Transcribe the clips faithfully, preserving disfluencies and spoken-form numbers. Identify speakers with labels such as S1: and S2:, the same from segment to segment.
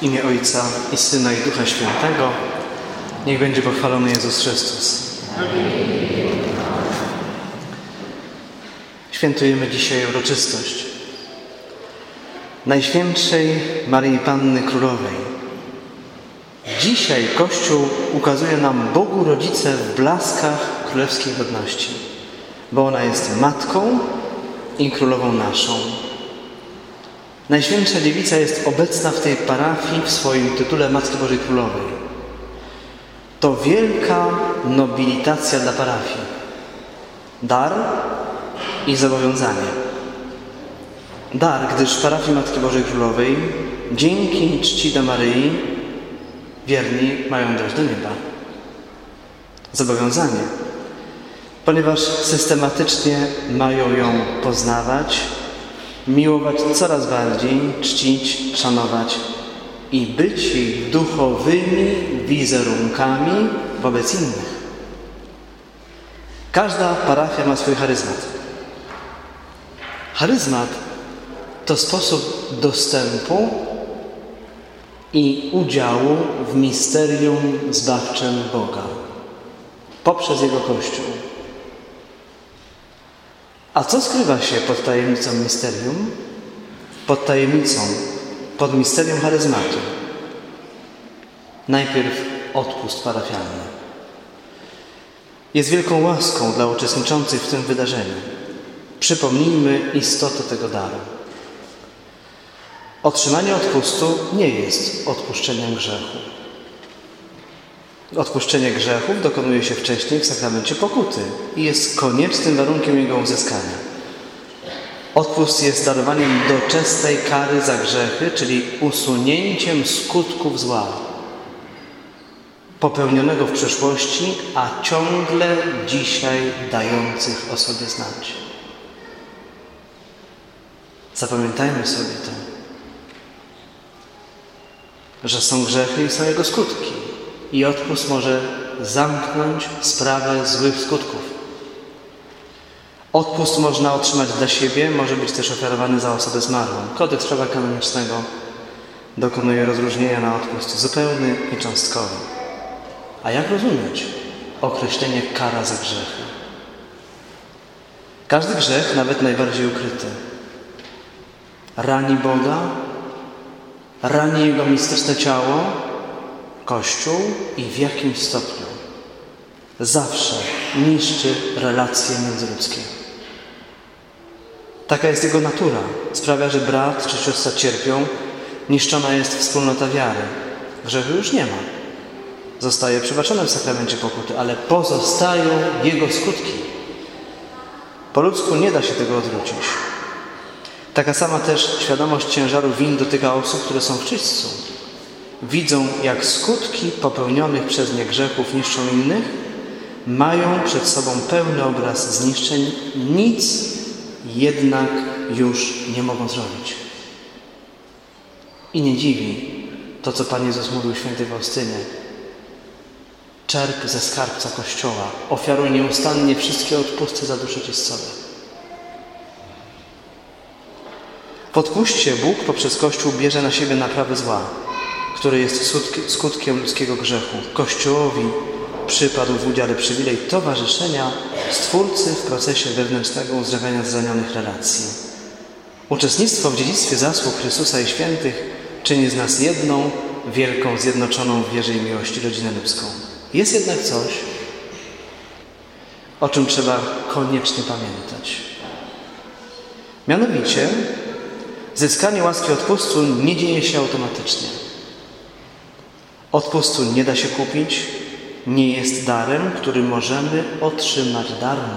S1: W imię Ojca i Syna i Ducha Świętego. Niech będzie pochwalony Jezus Chrystus. Świętujemy dzisiaj uroczystość Najświętszej Maryi Panny Królowej. Dzisiaj Kościół ukazuje nam Bogu Rodzicę w blaskach królewskiej godności, bo ona jest Matką i Królową naszą. Najświętsza Dziewica jest obecna w tej parafii w swoim tytule Matki Bożej Królowej. To wielka nobilitacja dla parafii. Dar i zobowiązanie. Dar, gdyż w parafii Matki Bożej Królowej dzięki czci do Maryi wierni mają dojść do nieba. Zobowiązanie, ponieważ systematycznie mają ją poznawać, miłować coraz bardziej, czcić, szanować i być jej duchowymi wizerunkami wobec innych. Każda parafia ma swój charyzmat. Charyzmat to sposób dostępu i udziału w misterium zbawczym Boga poprzez Jego Kościół. A co skrywa się pod tajemnicą misterium? Pod tajemnicą, pod misterium charyzmatu. Najpierw odpust parafialny. Jest wielką łaską dla uczestniczących w tym wydarzeniu. Przypomnijmy istotę tego daru. Otrzymanie odpustu nie jest odpuszczeniem grzechu. Odpuszczenie grzechów dokonuje się wcześniej w sakramencie pokuty i jest koniecznym warunkiem jego uzyskania. Odpust jest darowaniem doczesnej kary za grzechy, czyli usunięciem skutków zła popełnionego w przeszłości, a ciągle dzisiaj dających o sobie znać. Zapamiętajmy sobie to, że są grzechy i są jego skutki. I odpust może zamknąć sprawę złych skutków. Odpust można otrzymać dla siebie, może być też ofiarowany za osobę zmarłą. Kodeks prawa kanonicznego dokonuje rozróżnienia na odpust zupełny i cząstkowy. A jak rozumieć określenie kara za grzechy? Każdy grzech, nawet najbardziej ukryty, rani Boga, rani Jego mistyczne ciało, Kościół i w jakimś stopniu zawsze niszczy relacje międzyludzkie. Taka jest jego natura. Sprawia, że brat czy siostra cierpią, niszczona jest wspólnota wiary. Grzechu już nie ma. Zostaje przebaczone w sakramencie pokuty, ale pozostają jego skutki. Po ludzku nie da się tego odwrócić. Taka sama też świadomość ciężaru win dotyka osób, które są w czyśćcu. Widzą, jak skutki popełnionych przez nie grzechów niszczą innych, mają przed sobą pełny obraz zniszczeń, nic jednak już nie mogą zrobić. I nie dziwi to, co Pan Jezus mówił świętej Faustynie. Czerp ze skarbca Kościoła, ofiaruj nieustannie wszystkie odpusty za duszę czyścowe. W odpuście Bóg poprzez Kościół bierze na siebie naprawę zła, który jest skutkiem ludzkiego grzechu. Kościołowi przypadł w udziale przywilej towarzyszenia Stwórcy w procesie wewnętrznego uzdrawiania zranionych relacji. Uczestnictwo w dziedzictwie zasług Chrystusa i świętych czyni z nas jedną, wielką, zjednoczoną w wierze i miłości rodzinę ludzką. Jest jednak coś, o czym trzeba koniecznie pamiętać. Mianowicie, zyskanie łaski odpustu nie dzieje się automatycznie. Odpustu nie da się kupić, nie jest darem, który możemy otrzymać darmo,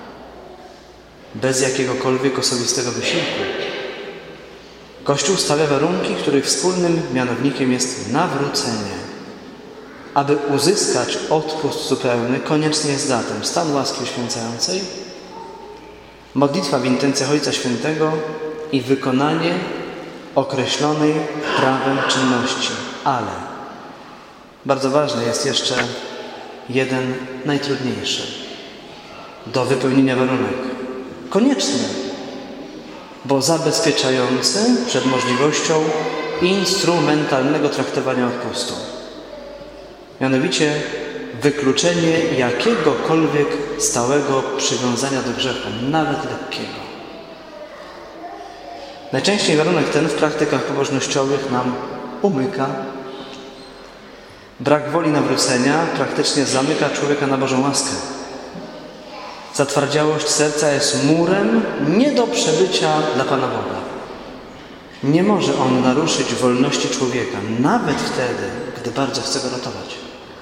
S1: bez jakiegokolwiek osobistego wysiłku. Kościół stawia warunki, których wspólnym mianownikiem jest nawrócenie. Aby uzyskać odpust zupełny, konieczny jest zatem stan łaski uświęcającej, modlitwa w intencjach Ojca Świętego i wykonanie określonej prawem czynności. Ale bardzo ważny jest jeszcze jeden najtrudniejszy do wypełnienia warunek. Konieczny, bo zabezpieczający przed możliwością instrumentalnego traktowania odpustu. Mianowicie wykluczenie jakiegokolwiek stałego przywiązania do grzechu, nawet lekkiego. Najczęściej warunek ten w praktykach pobożnościowych nam umyka. Brak woli nawrócenia praktycznie zamyka człowieka na Bożą łaskę. Zatwardziałość serca jest murem nie do przebycia dla Pana Boga. Nie może on naruszyć wolności człowieka, nawet wtedy, gdy bardzo chce go ratować.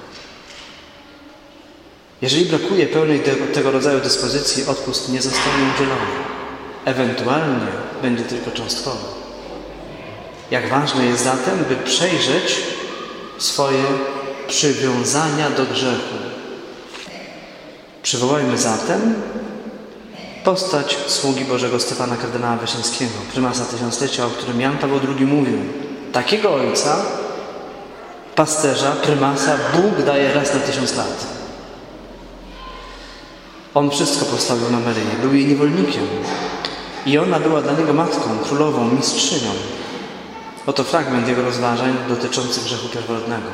S1: Jeżeli brakuje pełnej tego rodzaju dyspozycji, odpust nie zostanie udzielony. Ewentualnie będzie tylko cząstkowy. Jak ważne jest zatem, by przejrzeć swoje przywiązania do grzechu. Przywołajmy zatem postać sługi Bożego Stefana kardynała Wyszyńskiego, prymasa tysiąclecia, o którym Jan Paweł drugi mówił. Takiego ojca, pasterza, prymasa Bóg daje raz na tysiąc lat. On wszystko postawił na Maryję, był jej niewolnikiem i ona była dla niego matką, królową, mistrzynią. Oto fragment jego rozważań dotyczących grzechu pierworodnego.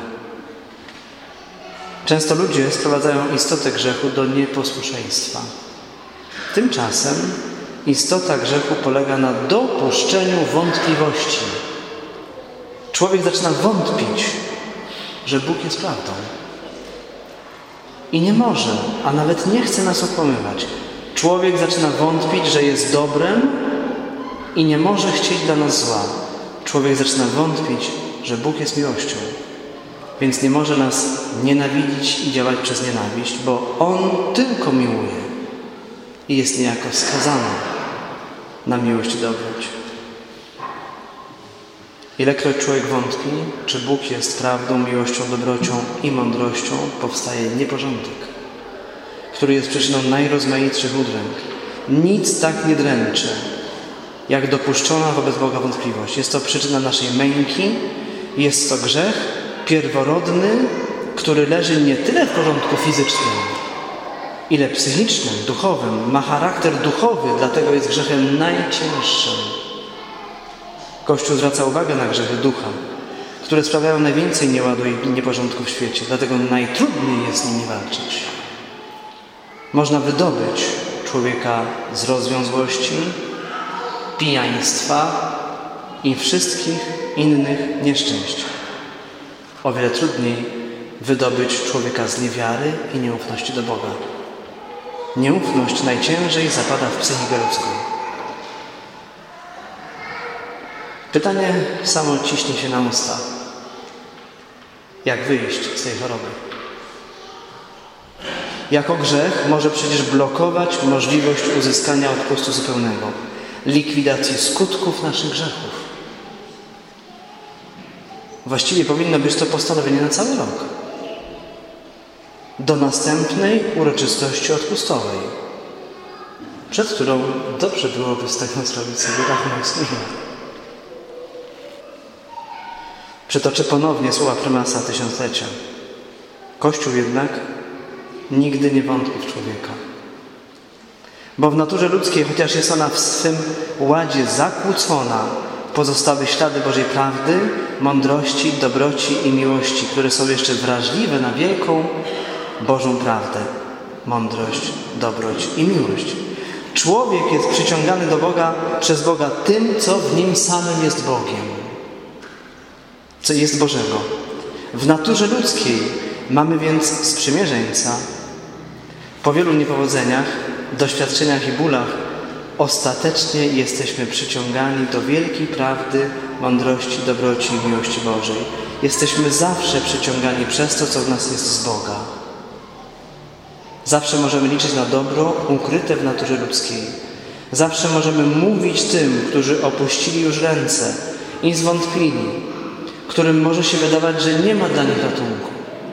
S1: Często ludzie sprowadzają istotę grzechu do nieposłuszeństwa. Tymczasem istota grzechu polega na dopuszczeniu wątpliwości. Człowiek zaczyna wątpić, że Bóg jest prawdą. I nie może, a nawet nie chce nas okłamywać. Człowiek zaczyna wątpić, że jest dobrem i nie może chcieć dla nas zła. Człowiek zaczyna wątpić, że Bóg jest miłością. Więc nie może nas nienawidzić i działać przez nienawiść, bo On tylko miłuje i jest niejako skazany na miłość i dobroć. Ilekroć człowiek wątpi, czy Bóg jest prawdą, miłością, dobrocią i mądrością, powstaje nieporządek, który jest przyczyną najrozmaitszych udręk. Nic tak nie dręczy, jak dopuszczona wobec Boga wątpliwość. Jest to przyczyna naszej męki, jest to grzech pierworodny, który leży nie tyle w porządku fizycznym, ile psychicznym, duchowym. Ma charakter duchowy, dlatego jest grzechem najcięższym. Kościół zwraca uwagę na grzechy ducha, które sprawiają najwięcej nieładu i nieporządku w świecie, dlatego najtrudniej jest z nimi walczyć. Można wydobyć człowieka z rozwiązłości, pijaństwa i wszystkich innych nieszczęść. O wiele trudniej wydobyć człowieka z niewiary i nieufności do Boga. Nieufność najciężej zapada w psychikę ludzką. Pytanie samo ciśnie się na usta. Jak wyjść z tej choroby? Jako grzech może przecież blokować możliwość uzyskania odpustu zupełnego, likwidacji skutków naszych grzechów. Właściwie powinno być to postanowienie na cały rok. Do następnej uroczystości odpustowej, przed którą dobrze byłoby z tego zrobić sobie rachunek sumienia. Przytoczę ponownie słowa prymasa tysiąclecia. Kościół jednak nigdy nie wątpi w człowieka. Bo w naturze ludzkiej, chociaż jest ona w swym ładzie zakłócona, pozostały ślady Bożej prawdy, mądrości, dobroci i miłości, które są jeszcze wrażliwe na wielką Bożą prawdę, mądrość, dobroć i miłość. Człowiek jest przyciągany do Boga przez Boga tym, co w nim samym jest Bogiem, co jest Bożego. W naturze ludzkiej mamy więc sprzymierzeńca. Po wielu niepowodzeniach, doświadczeniach i bólach ostatecznie jesteśmy przyciągani do wielkiej prawdy, mądrości, dobroci i miłości Bożej. Jesteśmy zawsze przyciągani przez to, co w nas jest z Boga. Zawsze możemy liczyć na dobro ukryte w naturze ludzkiej. Zawsze możemy mówić tym, którzy opuścili już ręce i zwątpili, którym może się wydawać, że nie ma dla nich ratunku.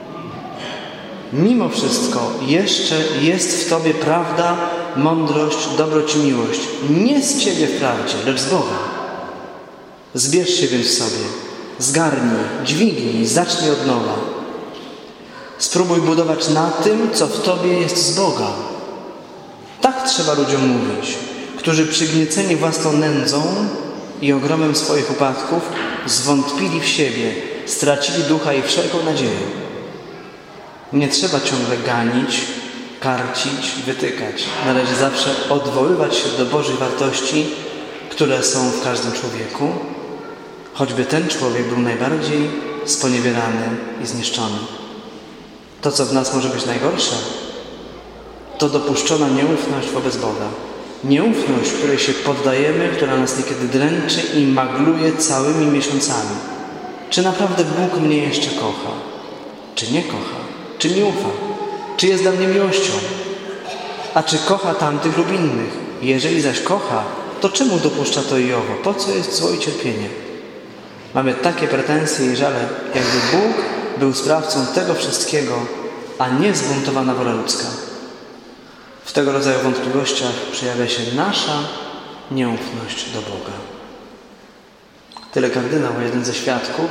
S1: Mimo wszystko jeszcze jest w Tobie prawda, mądrość, dobroć i miłość. Nie z Ciebie wprawdzie, lecz z Boga. Zbierz się więc w sobie, zgarnij, dźwignij, zacznij od nowa. Spróbuj budować na tym, co w Tobie jest z Boga. Tak trzeba ludziom mówić, którzy przygnieceni własną nędzą i ogromem swoich upadków zwątpili w siebie, stracili ducha i wszelką nadzieję. Nie trzeba ciągle ganić, karcić, wytykać. Należy zawsze odwoływać się do Bożych wartości, które są w każdym człowieku, choćby ten człowiek był najbardziej sponiewierany i zniszczony. To, co w nas może być najgorsze, to dopuszczona nieufność wobec Boga. Nieufność, której się poddajemy, która nas niekiedy dręczy i magluje całymi miesiącami. Czy naprawdę Bóg mnie jeszcze kocha? Czy nie kocha? Czy mi ufa? Czy jest dla mnie miłością? A czy kocha tamtych lub innych? Jeżeli zaś kocha, to czemu dopuszcza to i owo? Po co jest zło i cierpienie? Mamy takie pretensje i żale, jakby Bóg był sprawcą tego wszystkiego, a nie zbuntowana wola ludzka. W tego rodzaju wątpliwościach przejawia się nasza nieufność do Boga. Tyle kardynał, a jeden ze świadków,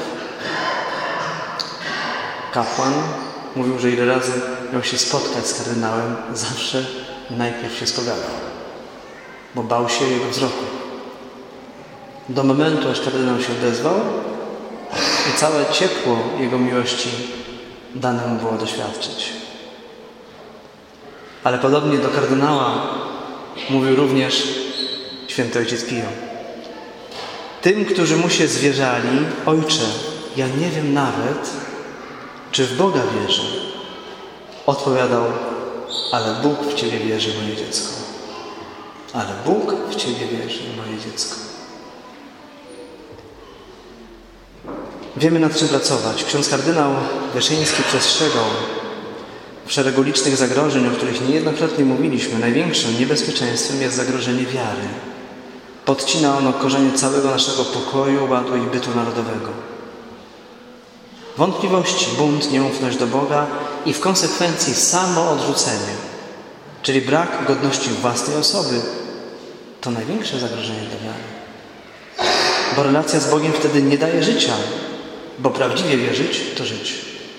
S1: kapłan, mówił, że ile razy miał się spotkać z kardynałem, zawsze najpierw się spowiadał, bo bał się jego wzroku. Do momentu, aż kardynał się odezwał i całe ciepło jego miłości dane mu było doświadczyć. Ale podobnie do kardynała mówił również święty ojciec Pio. Tym, którzy mu się zwierzali: Ojcze, ja nie wiem nawet, czy w Boga wierzę. Odpowiadał: ale Bóg w Ciebie wierzy, moje dziecko. Ale Bóg w Ciebie wierzy, moje dziecko. Wiemy, nad czym pracować. Ksiądz kardynał Wyszyński przestrzegał w szeregu licznych zagrożeń, o których niejednokrotnie mówiliśmy. Największym niebezpieczeństwem jest zagrożenie wiary. Podcina ono korzenie całego naszego pokoju, ładu i bytu narodowego. Wątpliwości, bunt, nieufność do Boga i w konsekwencji samo odrzucenie, czyli brak godności własnej osoby, to największe zagrożenie dla wiary. Bo relacja z Bogiem wtedy nie daje życia, bo prawdziwie wierzyć to żyć.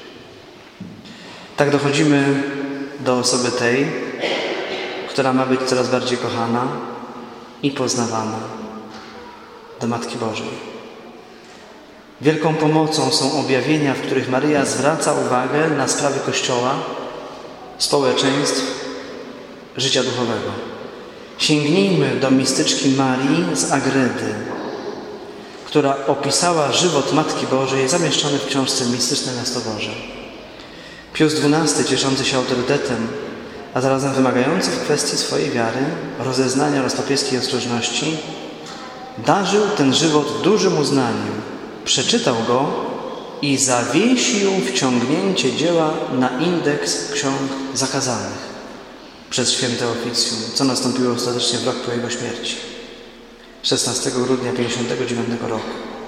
S1: Tak dochodzimy do osoby tej, która ma być coraz bardziej kochana i poznawana, do Matki Bożej. Wielką pomocą są objawienia, w których Maryja zwraca uwagę na sprawy Kościoła, społeczeństw, życia duchowego. Sięgnijmy do mistyczki Marii z Agredy, która opisała żywot Matki Bożej zamieszczony w książce Mistyczne Miasto Boże. Pius dwunasty, cieszący się autorytetem, a zarazem wymagający w kwestii swojej wiary, rozeznania oraz papieskiej ostrożności, darzył ten żywot dużym uznaniem, przeczytał go i zawiesił wciągnięcie dzieła na indeks ksiąg zakazanych przez święte oficjum, co nastąpiło ostatecznie w rok po jego śmierci, szesnastego grudnia pięćdziesiątego dziewiątego roku.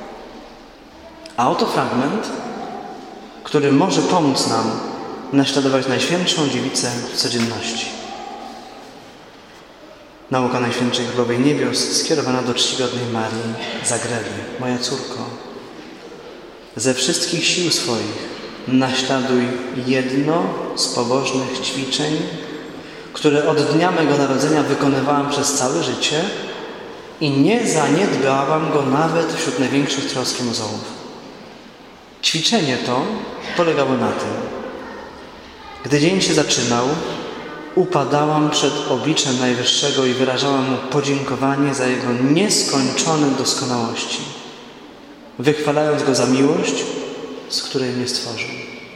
S1: A oto fragment, który może pomóc nam naśladować Najświętszą Dziewicę w codzienności. Nauka Najświętszej Królowej Niebios skierowana do czcigodnej Marii z Agredy. Moja córko, ze wszystkich sił swoich naśladuj jedno z pobożnych ćwiczeń, które od dnia mego narodzenia wykonywałam przez całe życie i nie zaniedbałam go nawet wśród największych troski muzeów. Ćwiczenie to polegało na tym: gdy dzień się zaczynał, upadałam przed obliczem Najwyższego i wyrażałam Mu podziękowanie za Jego nieskończone doskonałości, wychwalając Go za miłość, z której mnie stworzył.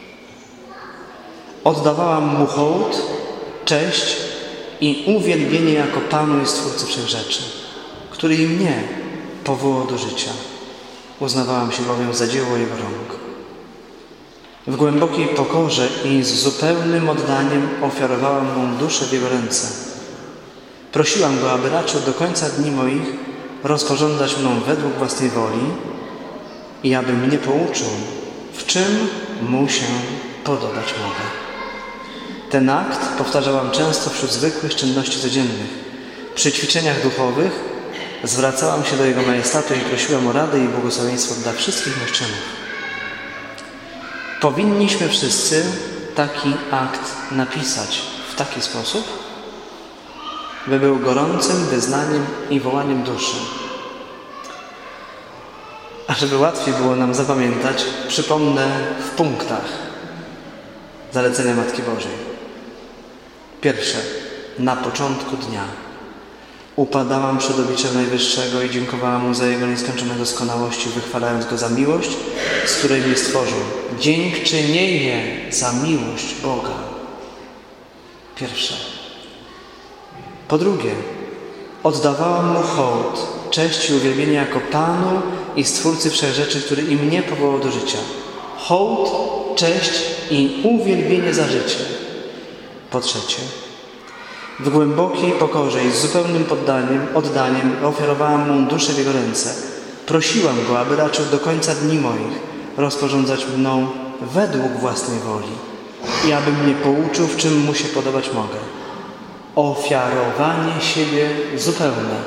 S1: Oddawałam Mu hołd, cześć i uwielbienie jako Panu i Stwórcy wszech rzeczy, który i mnie powołał do życia. Uznawałam się bowiem za dzieło Jego rąk. W głębokiej pokorze i z zupełnym oddaniem ofiarowałam Mu duszę w Jego ręce. Prosiłam Go, aby raczył do końca dni moich rozporządzać mną według własnej woli i aby mnie pouczył, w czym Mu się podobać mogę. Ten akt powtarzałam często wśród zwykłych czynności codziennych. Przy ćwiczeniach duchowych zwracałam się do Jego Majestatu i prosiłam o radę i błogosławieństwo dla wszystkich moich czynów. Powinniśmy wszyscy taki akt napisać w taki sposób, by był gorącym wyznaniem i wołaniem duszy. A żeby łatwiej było nam zapamiętać, przypomnę w punktach zalecenia Matki Bożej. Pierwsze. Na początku dnia upadałam przed obliczem Najwyższego i dziękowałam Mu za Jego nieskończone doskonałości, wychwalając Go za miłość, z której mnie stworzył. Dziękczynienie za miłość Boga. Pierwsze. Po drugie, oddawałam Mu hołd, cześć i uwielbienie jako Panu i Stwórcy wszechrzeczy, który i mnie powołał do życia. Hołd, cześć i uwielbienie za życie. Po trzecie, w głębokiej pokorze i z zupełnym poddaniem, oddaniem ofiarowałam Mu duszę w Jego ręce. Prosiłam Go, aby raczył do końca dni moich rozporządzać mną według własnej woli i aby mnie pouczył, w czym Mu się podobać mogę. Ofiarowanie siebie zupełne.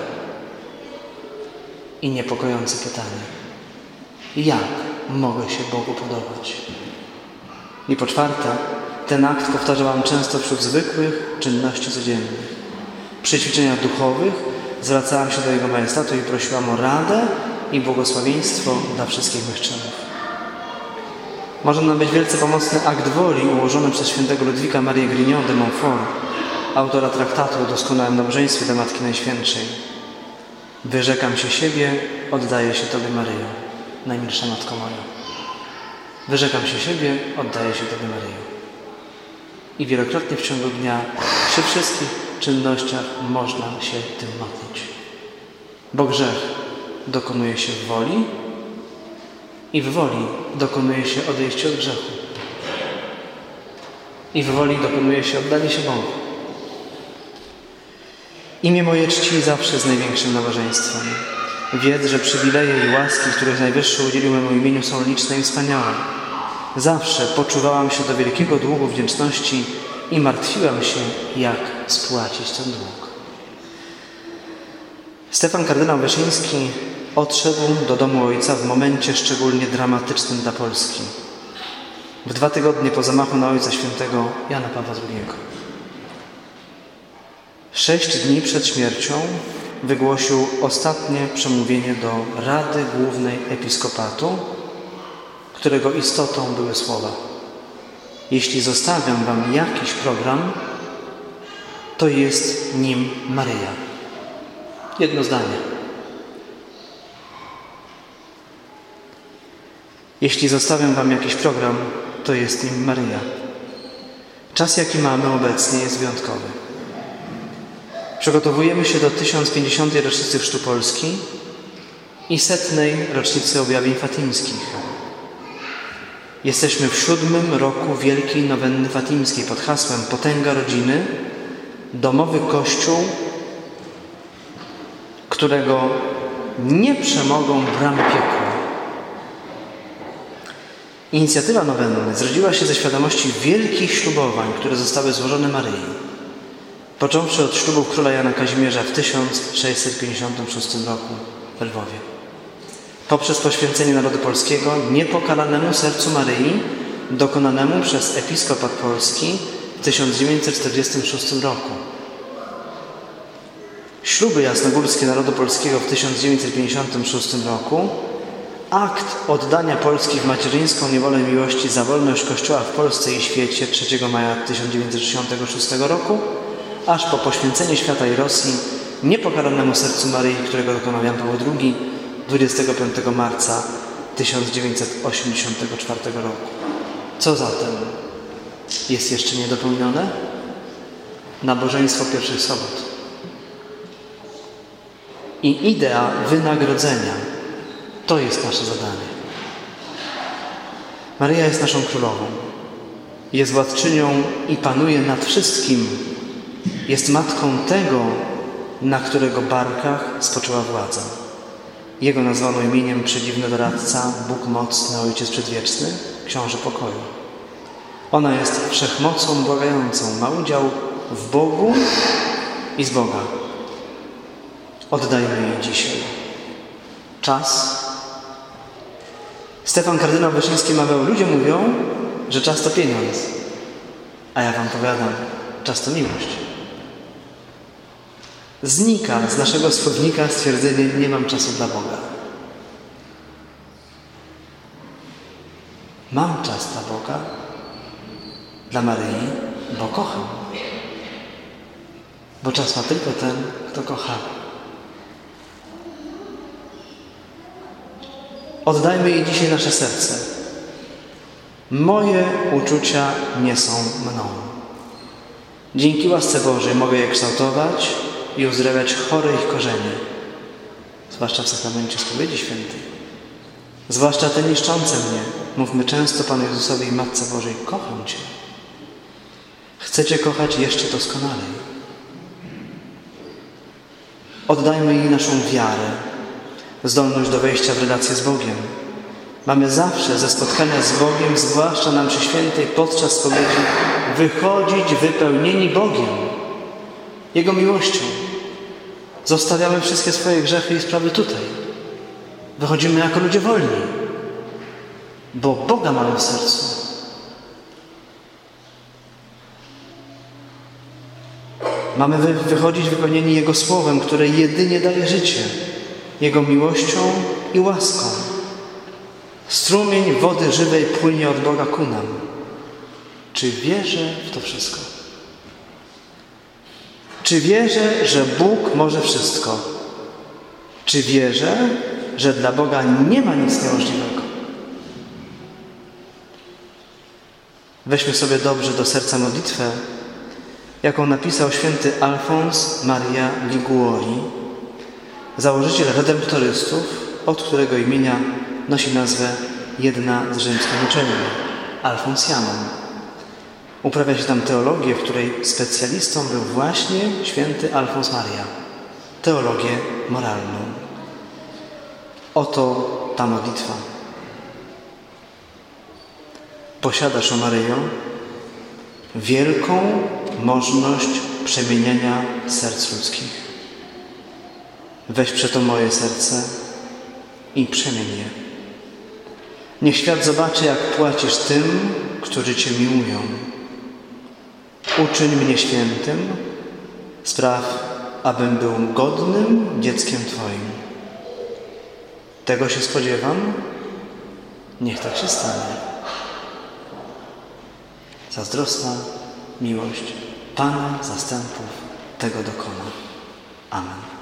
S1: I niepokojące pytanie. Jak mogę się Bogu podobać? I po czwarte, ten akt powtarzałam często wśród zwykłych czynności codziennych. Przy ćwiczeniach duchowych zwracałam się do Jego Majestatu i prosiłam o radę i błogosławieństwo dla wszystkich mych czynów. Może nam być wielce pomocny akt woli ułożony przez świętego Ludwika Marię Grignon de Montfort, autora traktatu o doskonałym nabożeństwie dla Matki Najświętszej. Wyrzekam się siebie, oddaję się Tobie, Maryjo, najmilsza Matko moja. Wyrzekam się siebie, oddaję się Tobie, Maryjo. I wielokrotnie w ciągu dnia, przy wszystkich czynnościach można się tym modlić. Bo grzech dokonuje się w woli i w woli dokonuje się odejście od grzechu. I w woli dokonuje się oddanie się Bogu. Imię moje czci zawsze z największym nabożeństwem. Wiedz, że przywileje i łaski, których Najwyższy udzielił memu imieniu, są liczne i wspaniałe. Zawsze poczuwałam się do wielkiego długu wdzięczności i martwiłam się, jak spłacić ten dług. Stefan kardynał Wyszyński odszedł do domu ojca w momencie szczególnie dramatycznym dla Polski. W dwa tygodnie po zamachu na Ojca Świętego Jana Pawła drugiego. Sześć dni przed śmiercią wygłosił ostatnie przemówienie do Rady Głównej Episkopatu, którego istotą były słowa: jeśli zostawiam wam jakiś program, to jest nim Maryja. Jedno zdanie. Jeśli zostawiam wam jakiś program, to jest nim Maryja. Czas, jaki mamy obecnie, jest wyjątkowy. Przygotowujemy się do tysiąc pięćdziesiątej rocznicy chrztu Polski i setnej rocznicy objawień fatimskich. Jesteśmy w siódmym roku Wielkiej Nowenny Fatimskiej pod hasłem Potęga Rodziny, domowy Kościół, którego nie przemogą bramy piekła. Inicjatywa nowenny zrodziła się ze świadomości wielkich ślubowań, które zostały złożone Maryi. Począwszy od ślubów króla Jana Kazimierza w tysiąc sześćset pięćdziesiątym szóstym roku w Lwowie. Poprzez poświęcenie narodu polskiego niepokalanemu sercu Maryi, dokonanemu przez Episkopat Polski w tysiąc dziewięćset czterdziestym szóstym roku. Śluby jasnogórskie narodu polskiego w tysiąc dziewięćset pięćdziesiątym szóstym roku. Akt oddania Polski w macierzyńską niewolę miłości za wolność Kościoła w Polsce i świecie trzeciego maja tysiąc dziewięćset sześćdziesiątego szóstego roku, aż po poświęcenie świata i Rosji niepokalanemu sercu Maryi, którego dokonał Jan Paweł drugi dwudziestego piątego marca tysiąc dziewięćset osiemdziesiątego czwartego roku. Co zatem jest jeszcze niedopełnione? Nabożeństwo pierwszych sobot. I idea wynagrodzenia. To jest nasze zadanie. Maryja jest naszą królową. Jest władczynią i panuje nad wszystkim. Jest matką tego, na którego barkach spoczęła władza. Jego nazwano imieniem przedziwny doradca, Bóg mocny, Ojciec przedwieczny, Książę pokoju. Ona jest wszechmocą błagającą, ma udział w Bogu i z Boga. Oddajmy jej dzisiaj. Czas. Stefan kardynał Wyszyński mawiał: ludzie mówią, że czas to pieniądz. A ja wam powiadam, czas to miłość. Znika z naszego słownika stwierdzenie: nie mam czasu dla Boga. Mam czas dla Boga, dla Maryi, bo kocham. Bo czas ma tylko ten, kto kocha. Oddajmy jej dzisiaj nasze serce. Moje uczucia nie są mną. Dzięki łasce Bożej mogę je kształtować i uzdrawiać chore ich korzenie, zwłaszcza w sakramencie spowiedzi świętej. Zwłaszcza te niszczące mnie. Mówmy często Panu Jezusowi i Matce Bożej: kocham Cię. Chcę Cię kochać jeszcze doskonalej. Oddajmy jej naszą wiarę, zdolność do wejścia w relację z Bogiem. Mamy zawsze ze spotkania z Bogiem, zwłaszcza na mszy świętej podczas spowiedzi, wychodzić wypełnieni Bogiem, Jego miłością. Zostawiamy wszystkie swoje grzechy i sprawy tutaj. Wychodzimy jako ludzie wolni, bo Boga mamy w sercu. Mamy wy wychodzić wypełnieni Jego Słowem, które jedynie daje życie, Jego miłością i łaską. Strumień wody żywej płynie od Boga ku nam. Czy wierzę w to wszystko? Czy wierzę, że Bóg może wszystko? Czy wierzę, że dla Boga nie ma nic niemożliwego? Weźmy sobie dobrze do serca modlitwę, jaką napisał święty Alfons Maria Liguori, założyciel redemptorystów, od którego imienia nosi nazwę jedna z rzymskich uczelni, Alfonsjanom. Uprawia się tam teologię, w której specjalistą był właśnie święty Alfons Maria, teologię moralną. Oto ta modlitwa. Posiadasz, o Maryjo, wielką możność przemieniania serc ludzkich. Weź przeto moje serce i przemień je. Niech świat zobaczy, jak płacisz tym, którzy Cię miłują. Uczyń mnie świętym, spraw, abym był godnym dzieckiem Twoim. Tego się spodziewam, niech tak się stanie. Zazdrosna miłość Pana zastępów tego dokona. Amen.